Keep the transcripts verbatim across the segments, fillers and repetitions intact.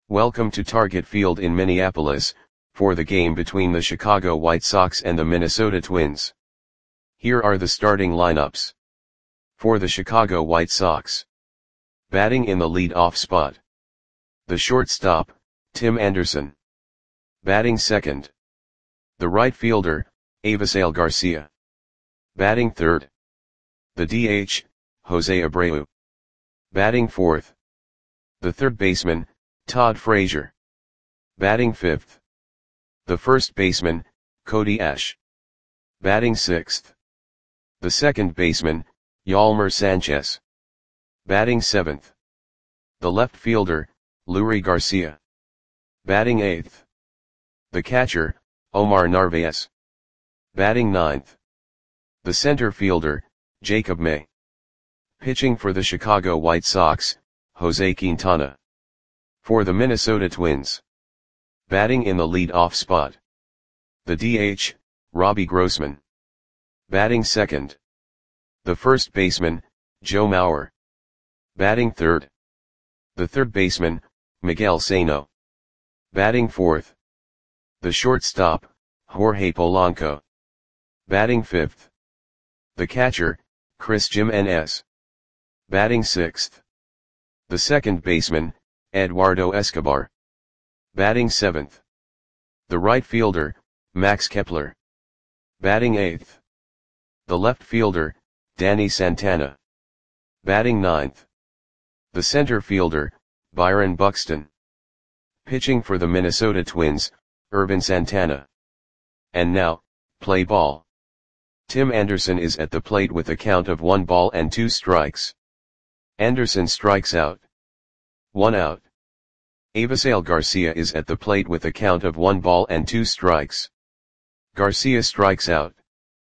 Welcome to Target Field in Minneapolis, for the game between the Chicago White Sox and the Minnesota Twins. Here are the starting lineups. For the Chicago White Sox. Batting in the lead-off spot. The shortstop, Tim Anderson. Batting second. The right fielder, Avisail Garcia. Batting third. The D H, Jose Abreu. Batting fourth. The third baseman, Todd Frazier. Batting fifth. The first baseman, Cody Ash. Batting sixth. The second baseman, Yolmer Sanchez. Batting seventh. The left fielder, Leury Garcia. Batting eighth. The catcher, Omar Narvaez. Batting ninth. The center fielder, Jacob May. Pitching for the Chicago White Sox, Jose Quintana. For the Minnesota Twins. Batting in the lead-off spot. The D H, Robbie Grossman. Batting second. The first baseman, Joe Mauer. Batting third. The third baseman, Miguel Sano. Batting fourth. The shortstop, Jorge Polanco. Batting fifth. The catcher, Chris Jimenez. Batting sixth. The second baseman, Eduardo Escobar. Batting seventh. The right fielder, Max Kepler. Batting eighth. The left fielder, Danny Santana. Batting ninth. The center fielder, Byron Buxton. Pitching for the Minnesota Twins, Ervin Santana. And now, play ball. Tim Anderson is at the plate with a count of one ball and two strikes. Anderson strikes out. One out. Avisail Garcia is at the plate with a count of one ball and two strikes. Garcia strikes out.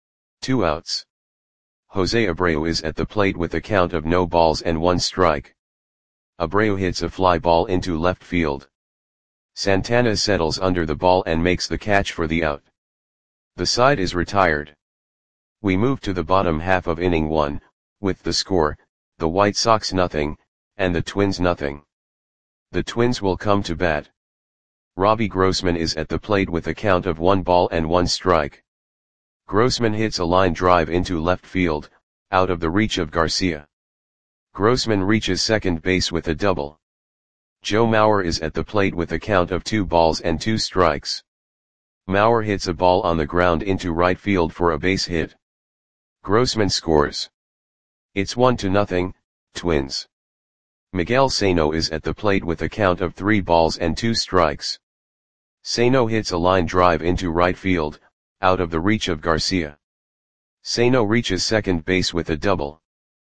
Two outs. Jose Abreu is at the plate with a count of no balls and one strike. Abreu hits a fly ball into left field. Santana settles under the ball and makes the catch for the out. The side is retired. We move to the bottom half of inning one, with the score, the White Sox nothing, and the Twins nothing. The Twins will come to bat. Robbie Grossman is at the plate with a count of one ball and one strike. Grossman hits a line drive into left field, out of the reach of Garcia. Grossman reaches second base with a double. Joe Mauer is at the plate with a count of two balls and two strikes. Mauer hits a ball on the ground into right field for a base hit. Grossman scores. It's one to nothing, Twins. Miguel Sano is at the plate with a count of three balls and two strikes. Sano hits a line drive into right field, out of the reach of Garcia. Sano reaches second base with a double.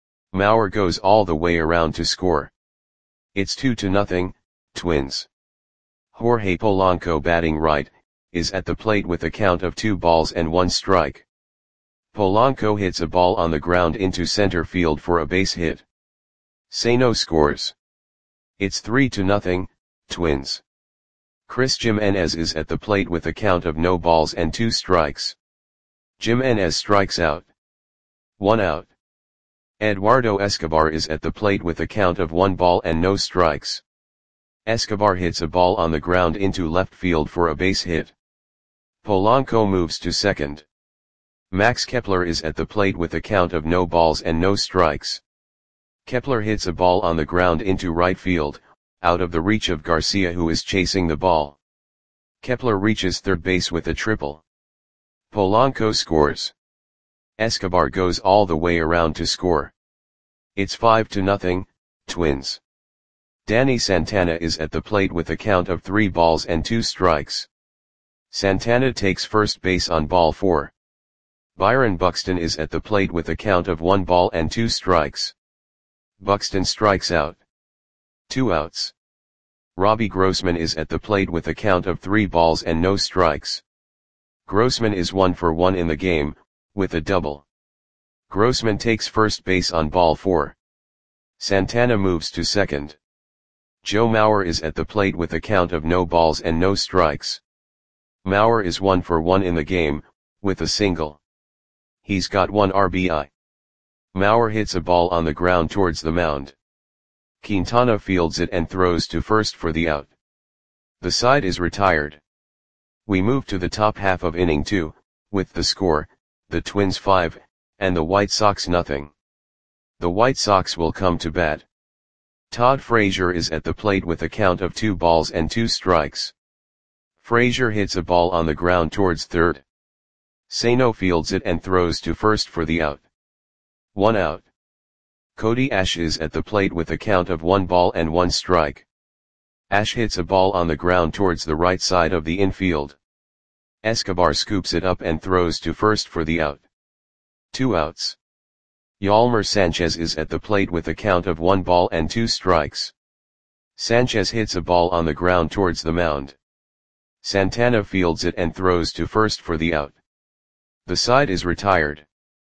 Mauer goes all the way around to score. It's two to nothing, Twins. Jorge Polanco, batting right, is at the plate with a count of two balls and one strike. Polanco hits a ball on the ground into center field for a base hit. Sano scores. It's three to nothing, Twins. Chris Jimenez is at the plate with a count of no balls and two strikes. Jimenez strikes out. One out. Eduardo Escobar is at the plate with a count of one ball and no strikes. Escobar hits a ball on the ground into left field for a base hit. Polanco moves to second. Max Kepler is at the plate with a count of no balls and no strikes. Kepler hits a ball on the ground into right field, out of the reach of Garcia, who is chasing the ball. Kepler reaches third base with a triple. Polanco scores. Escobar goes all the way around to score. It's five to nothing, Twins. Danny Santana is at the plate with a count of three balls and two strikes. Santana takes first base on ball four. Byron Buxton is at the plate with a count of one ball and two strikes. Buxton strikes out. Two outs. Robbie Grossman is at the plate with a count of three balls and no strikes. Grossman is one for one in the game, with a double. Grossman takes first base on ball four. Santana moves to second. Joe Mauer is at the plate with a count of no balls and no strikes. Mauer is one for one in the game, with a single. He's got one R B I. Mauer hits a ball on the ground towards the mound. Quintana fields it and throws to first for the out. The side is retired. We move to the top half of inning two, with the score, the Twins five, and the White Sox nothing. The White Sox will come to bat. Todd Frazier is at the plate with a count of two balls and two strikes. Frazier hits a ball on the ground towards third. Sano fields it and throws to first for the out. One out. Cody Ash is at the plate with a count of one ball and one strike. Ash hits a ball on the ground towards the right side of the infield. Escobar scoops it up and throws to first for the out. Two outs. Yolmer Sanchez is at the plate with a count of one ball and two strikes. Sanchez hits a ball on the ground towards the mound. Santana fields it and throws to first for the out. The side is retired.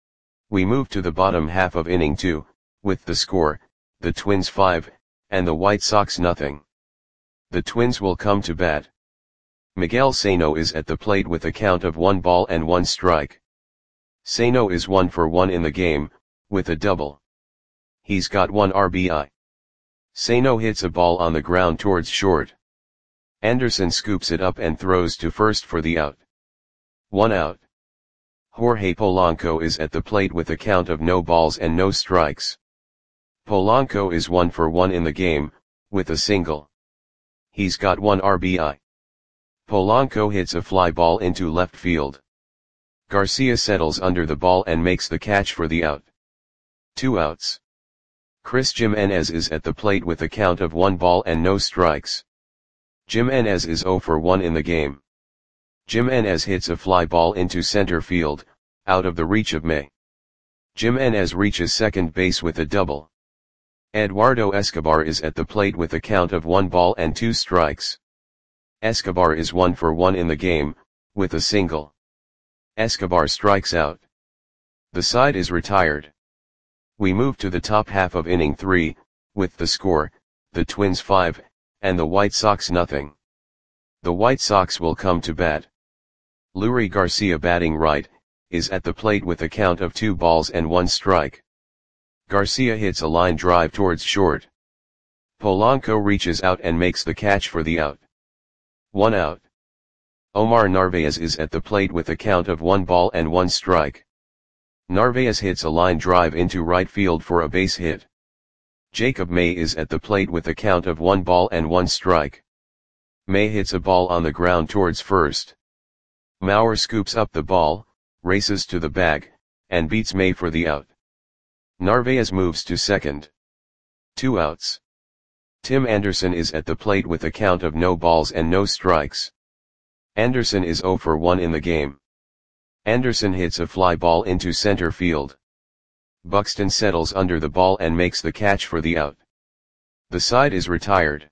We move to the bottom half of inning two, with the score, the Twins five, and the White Sox nothing. The Twins will come to bat. Miguel Sano is at the plate with a count of one ball and one strike. Sano is one for one in the game, with a double. He's got one R B I. Sano hits a ball on the ground towards short. Anderson scoops it up and throws to first for the out. One out. Jorge Polanco is at the plate with a count of no balls and no strikes. Polanco is one for one in the game, with a single. He's got one R B I. Polanco hits a fly ball into left field. Garcia settles under the ball and makes the catch for the out. Two outs. Chris Jimenez is at the plate with a count of one ball and no strikes. Jimenez is zero for one in the game. Jimenez hits a fly ball into center field, out of the reach of May. Jimenez reaches second base with a double. Eduardo Escobar is at the plate with a count of one ball and two strikes. Escobar is one for one in the game, with a single. Escobar strikes out. The side is retired. We move to the top half of inning three, with the score, the Twins five, and the White Sox nothing. The White Sox will come to bat. Leury Garcia, batting right, is at the plate with a count of two balls and one strike. Garcia hits a line drive towards short. Polanco reaches out and makes the catch for the out. One out. Omar Narvaez is at the plate with a count of one ball and one strike. Narvaez hits a line drive into right field for a base hit. Jacob May is at the plate with a count of one ball and one strike. May hits a ball on the ground towards first. Mauer scoops up the ball, races to the bag, and beats May for the out. Narvaez moves to second. Two outs. Tim Anderson is at the plate with a count of no balls and no strikes. Anderson is zero for one in the game. Anderson hits a fly ball into center field. Buxton settles under the ball and makes the catch for the out. The side is retired.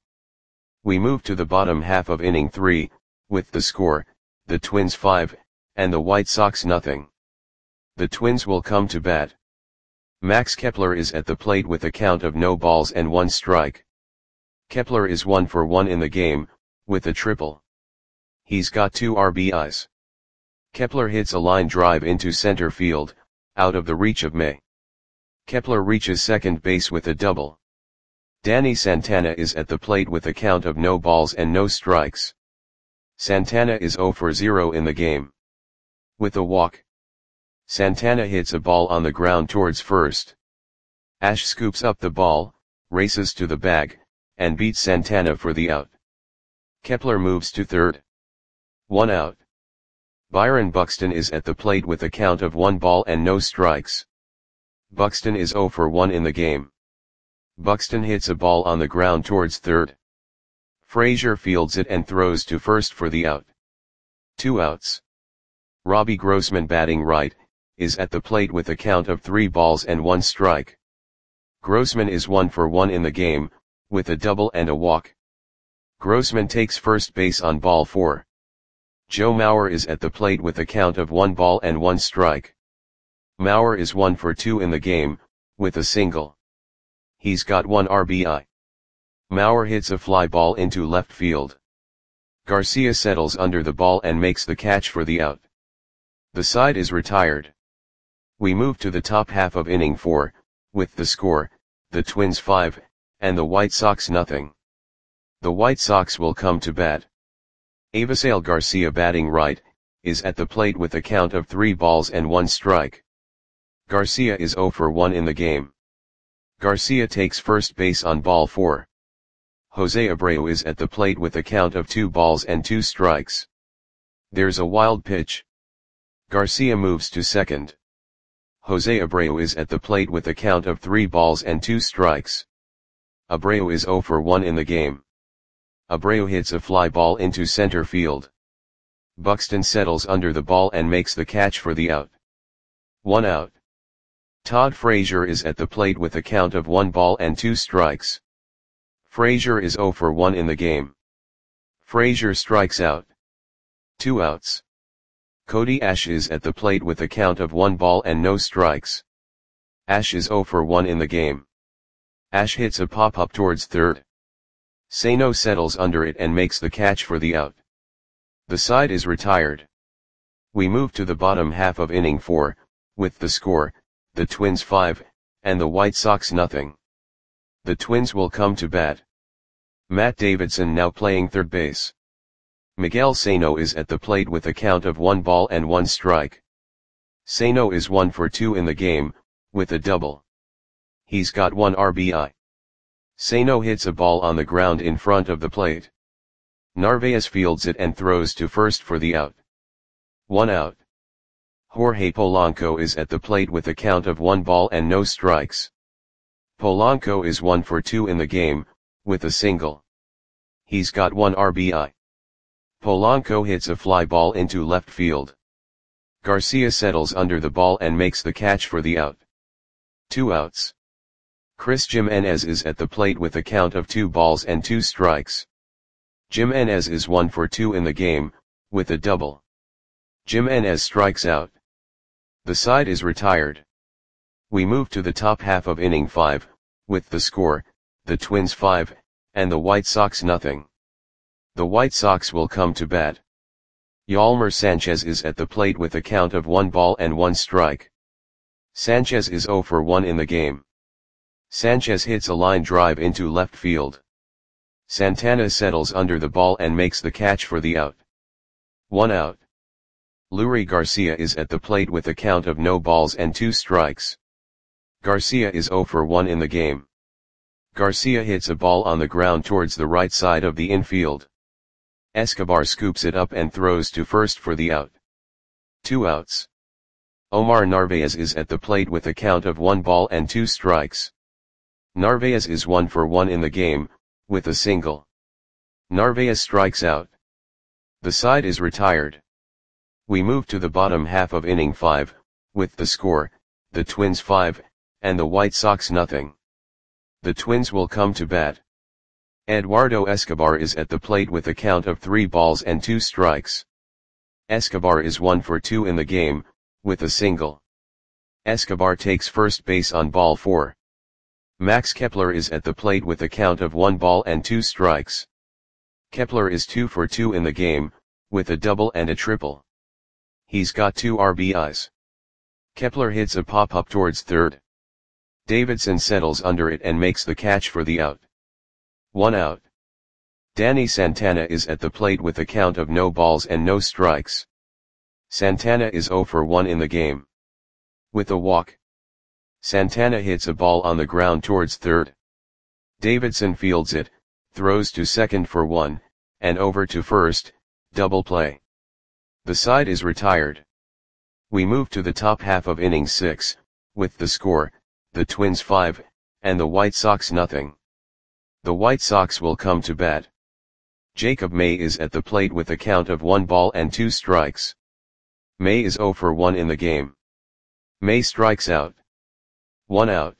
We move to the bottom half of inning three, with the score, the Twins five, and the White Sox nothing. The Twins will come to bat. Max Kepler is at the plate with a count of no balls and one strike. Kepler is one for one in the game, with a triple. He's got two R B Is. Kepler hits a line drive into center field, out of the reach of May. Kepler reaches second base with a double. Danny Santana is at the plate with a count of no balls and no strikes. Santana is zero for zero in the game. With a walk. Santana hits a ball on the ground towards first. Ash scoops up the ball, races to the bag, and beats Santana for the out. Kepler moves to third. One out. Byron Buxton is at the plate with a count of one ball and no strikes. Buxton is zero for one in the game. Buxton hits a ball on the ground towards third. Frazier fields it and throws to first for the out. Two outs. Robbie Grossman, batting right, is at the plate with a count of three balls and one strike. Grossman is one for one in the game, with a double and a walk. Grossman takes first base on ball four. Joe Mauer is at the plate with a count of one ball and one strike. Mauer is one for two in the game, with a single. He's got one R B I. Mauer hits a fly ball into left field. Garcia settles under the ball and makes the catch for the out. The side is retired. We move to the top half of inning four, with the score, the Twins five, and the White Sox nothing. The White Sox will come to bat. Avisail Garcia, batting right, is at the plate with a count of three balls and one strike. Garcia is zero for one in the game. Garcia takes first base on ball four. Jose Abreu is at the plate with a count of two balls and two strikes. There's a wild pitch. Garcia moves to second. Jose Abreu is at the plate with a count of three balls and two strikes. Abreu is zero for one in the game. Abreu hits a fly ball into center field. Buxton settles under the ball and makes the catch for the out. One out. Todd Frazier is at the plate with a count of one ball and two strikes. Frazier is zero for one in the game. Frazier strikes out. Two outs. Cody Ash is at the plate with a count of one ball and no strikes. Ash is zero for one in the game. Ash hits a pop-up towards third. Sano settles under it and makes the catch for the out. The side is retired. We move to the bottom half of inning four, with the score, the Twins five, and the White Sox nothing. The Twins will come to bat. Matt Davidson now playing third base. Miguel Sano is at the plate with a count of one ball and one strike. Sano is one for two in the game, with a double. He's got one R B I. Sano hits a ball on the ground in front of the plate. Narvaez fields it and throws to first for the out. One out. Jorge Polanco is at the plate with a count of one ball and no strikes. Polanco is one for two in the game, with a single. He's got one R B I. Polanco hits a fly ball into left field. Garcia settles under the ball and makes the catch for the out. Two outs. Chris Jimenez is at the plate with a count of two balls and two strikes. Jimenez is one for two in the game, with a double. Jimenez strikes out. The side is retired. We move to the top half of inning five, with the score, the Twins five, and the White Sox nothing. The White Sox will come to bat. Yolmer Sanchez is at the plate with a count of one ball and one strike. Sanchez is zero for one in the game. Sanchez hits a line drive into left field. Santana settles under the ball and makes the catch for the out. One out. Leury Garcia is at the plate with a count of no balls and two strikes. Garcia is zero for one in the game. Garcia hits a ball on the ground towards the right side of the infield. Escobar scoops it up and throws to first for the out. Two outs. Omar Narvaez is at the plate with a count of one ball and two strikes. Narvaez is one for one in the game, with a single. Narvaez strikes out. The side is retired. We move to the bottom half of inning five, with the score, the Twins five, and the White Sox nothing. The Twins will come to bat. Eduardo Escobar is at the plate with a count of three balls and two strikes. Escobar is one for two in the game, with a single. Escobar takes first base on ball four. Max Kepler is at the plate with a count of one ball and two strikes. Kepler is two for two in the game, with a double and a triple. He's got two R B Is. Kepler hits a pop-up towards third. Davidson settles under it and makes the catch for the out. One out. Danny Santana is at the plate with a count of no balls and no strikes. Santana is zero for one in the game. With a walk. Santana hits a ball on the ground towards third. Davidson fields it, throws to second for one, and over to first, double play. The side is retired. We move to the top half of inning six, with the score, the Twins five, and the White Sox nothing. The White Sox will come to bat. Jacob May is at the plate with a count of one ball and two strikes. May is zero for one in the game. May strikes out. One out.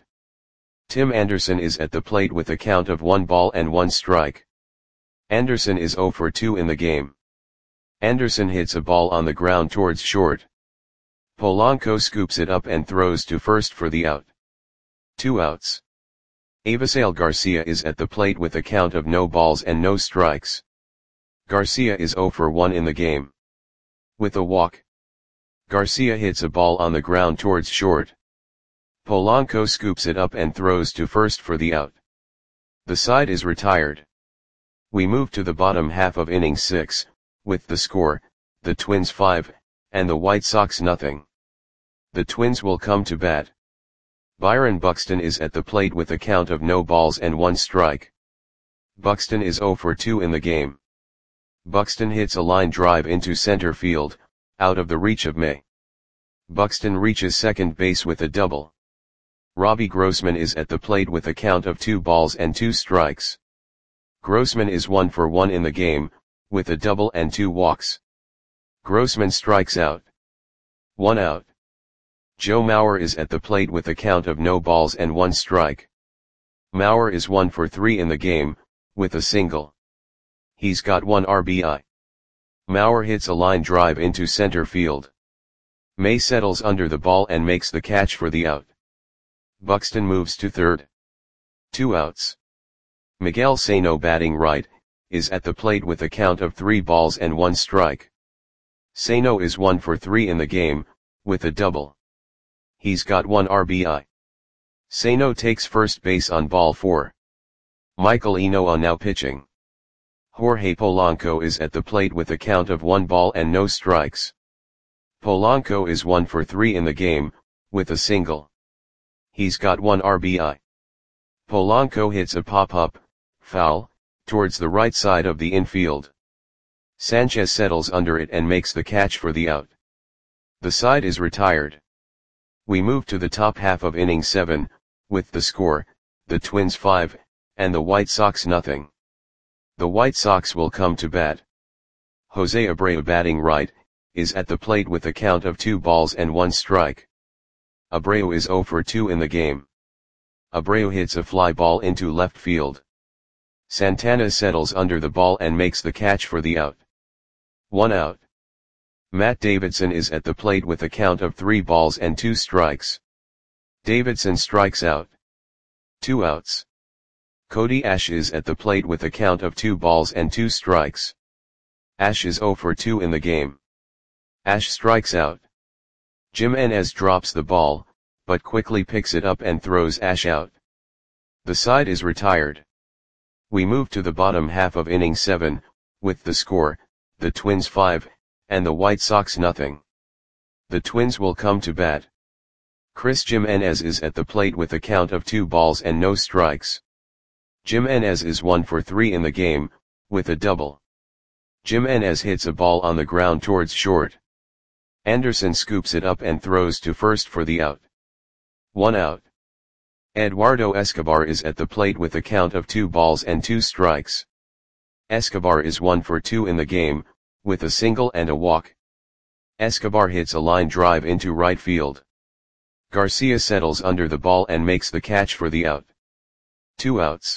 Tim Anderson is at the plate with a count of one ball and one strike. Anderson is zero for two in the game. Anderson hits a ball on the ground towards short. Polanco scoops it up and throws to first for the out. Two outs. Avisail Garcia is at the plate with a count of no balls and no strikes. Garcia is zero for one in the game. With a walk. Garcia hits a ball on the ground towards short. Polanco scoops it up and throws to first for the out. The side is retired. We move to the bottom half of inning six, with the score, the Twins five, and the White Sox nothing. The Twins will come to bat. Byron Buxton is at the plate with a count of no balls and one strike. Buxton is oh for two in the game. Buxton hits a line drive into center field, out of the reach of May. Buxton reaches second base with a double. Robbie Grossman is at the plate with a count of two balls and two strikes. Grossman is one for one in the game, with a double and two walks. Grossman strikes out. One out. Joe Mauer is at the plate with a count of no balls and one strike. Mauer is one for three in the game, with a single. He's got one R B I. Mauer hits a line drive into center field. May settles under the ball and makes the catch for the out. Buxton moves to third. Two outs. Miguel Sano, batting right, is at the plate with a count of three balls and one strike. Sano is one for three in the game, with a double. He's got one R B I. Sano takes first base on ball four. Michael Enoa now pitching. Jorge Polanco is at the plate with a count of one ball and no strikes. Polanco is one for three in the game, with a single. He's got one R B I. Polanco hits a pop-up, foul, towards the right side of the infield. Sanchez settles under it and makes the catch for the out. The side is retired. We move to the top half of inning seven, with the score, the Twins five, and the White Sox nothing. The White Sox will come to bat. Jose Abreu, batting right, is at the plate with a count of two balls and one strike. Abreu is oh for two in the game. Abreu hits a fly ball into left field. Santana settles under the ball and makes the catch for the out. One out. Matt Davidson is at the plate with a count of three balls and two strikes. Davidson strikes out. Two outs. Cody Ash is at the plate with a count of two balls and two strikes. Ash is oh for two in the game. Ash strikes out. Jimenez drops the ball, but quickly picks it up and throws Ash out. The side is retired. We move to the bottom half of inning seven, with the score, the Twins five, and the White Sox nothing. The Twins will come to bat. Chris Jimenez is at the plate with a count of two balls and no strikes. Jimenez is one for three in the game, with a double. Jimenez hits a ball on the ground towards short. Anderson scoops it up and throws to first for the out. One out. Eduardo Escobar is at the plate with a count of two balls and two strikes. Escobar is one for two in the game, with a single and a walk. Escobar hits a line drive into right field. Garcia settles under the ball and makes the catch for the out. Two outs.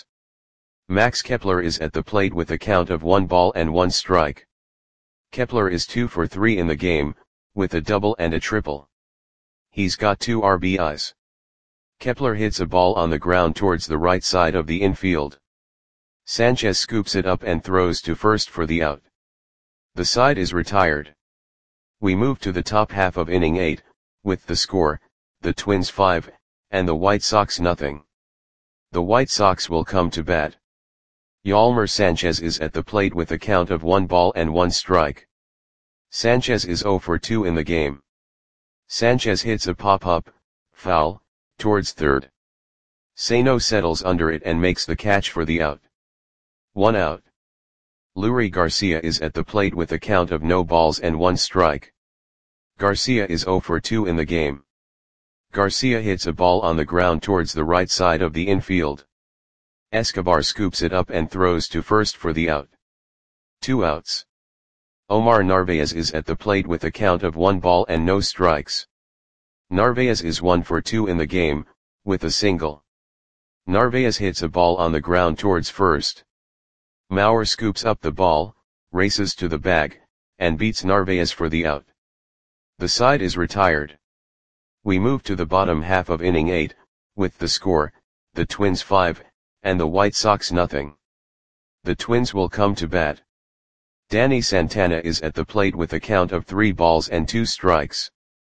Max Kepler is at the plate with a count of one ball and one strike. Kepler is two for three in the game, with a double and a triple. He's got two R B Is. Kepler hits a ball on the ground towards the right side of the infield. Sanchez scoops it up and throws to first for the out. The side is retired. We move to the top half of inning eight, with the score, the Twins five, and the White Sox nothing. The White Sox will come to bat. Yolmer Sanchez is at the plate with a count of one ball and one strike. Sanchez is oh for two in the game. Sanchez hits a pop-up, foul, towards third. Sano settles under it and makes the catch for the out. One out. Leury Garcia is at the plate with a count of no balls and one strike. Garcia is oh for two in the game. Garcia hits a ball on the ground towards the right side of the infield. Escobar scoops it up and throws to first for the out. Two outs. Omar Narvaez is at the plate with a count of one ball and no strikes. Narvaez is one for two in the game, with a single. Narvaez hits a ball on the ground towards first. Mauer scoops up the ball, races to the bag, and beats Narvaez for the out. The side is retired. We move to the bottom half of inning eight, with the score, the Twins five, and the White Sox nothing. The Twins will come to bat. Danny Santana is at the plate with a count of three balls and two strikes.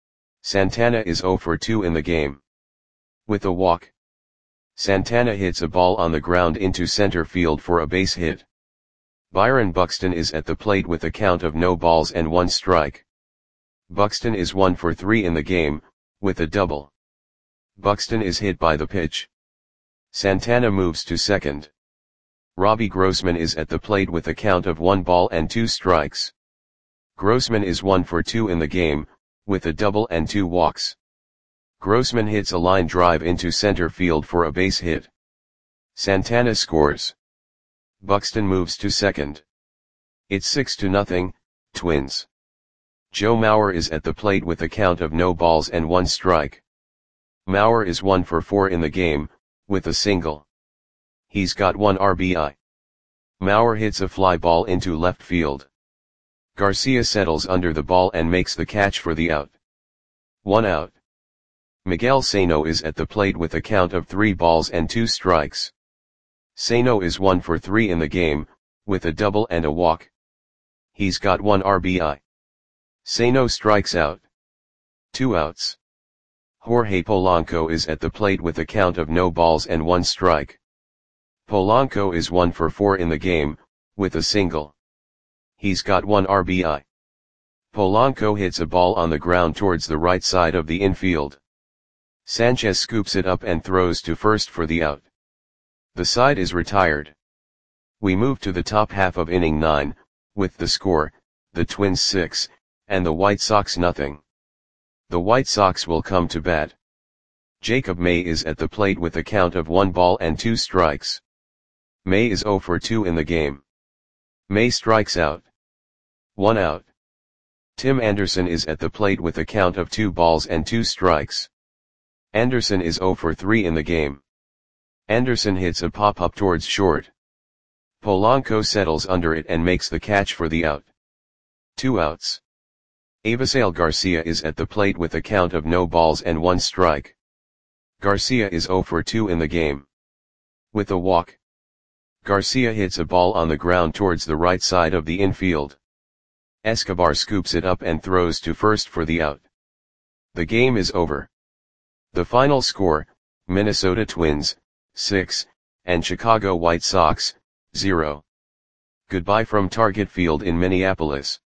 Santana is oh for two in the game. With a walk. Santana hits a ball on the ground into center field for a base hit. Byron Buxton is at the plate with a count of no balls and one strike. Buxton is one for three in the game, with a double. Buxton is hit by the pitch. Santana moves to second. Robbie Grossman is at the plate with a count of one ball and two strikes. Grossman is one for two in the game, with a double and two walks. Grossman hits a line drive into center field for a base hit. Santana scores. Buxton moves to second. It's six to nothing, Twins. Joe Mauer is at the plate with a count of no balls and one strike. Mauer is one for four in the game, with a single. He's got one R B I. Mauer hits a fly ball into left field. Garcia settles under the ball and makes the catch for the out. One out. Miguel Sano is at the plate with a count of three balls and two strikes. Sano is one for three in the game, with a double and a walk. He's got one R B I. Sano strikes out. Two outs. Jorge Polanco is at the plate with a count of no balls and one strike. Polanco is one for four in the game, with a single. He's got one R B I. Polanco hits a ball on the ground towards the right side of the infield. Sanchez scoops it up and throws to first for the out. The side is retired. We move to the top half of inning nine, with the score, the Twins six, and the White Sox nothing. The White Sox will come to bat. Jacob May is at the plate with a count of one ball and two strikes. May is zero for two in the game. May strikes out. One out. Tim Anderson is at the plate with a count of two balls and two strikes. Anderson is zero for three in the game. Anderson hits a pop-up towards short. Polanco settles under it and makes the catch for the out. Two outs. Avisail Garcia is at the plate with a count of no balls and one strike. Garcia is zero for two in the game. With a walk. Garcia hits a ball on the ground towards the right side of the infield. Escobar scoops it up and throws to first for the out. The game is over. The final score, Minnesota Twins, six, and Chicago White Sox, zero. Goodbye from Target Field in Minneapolis.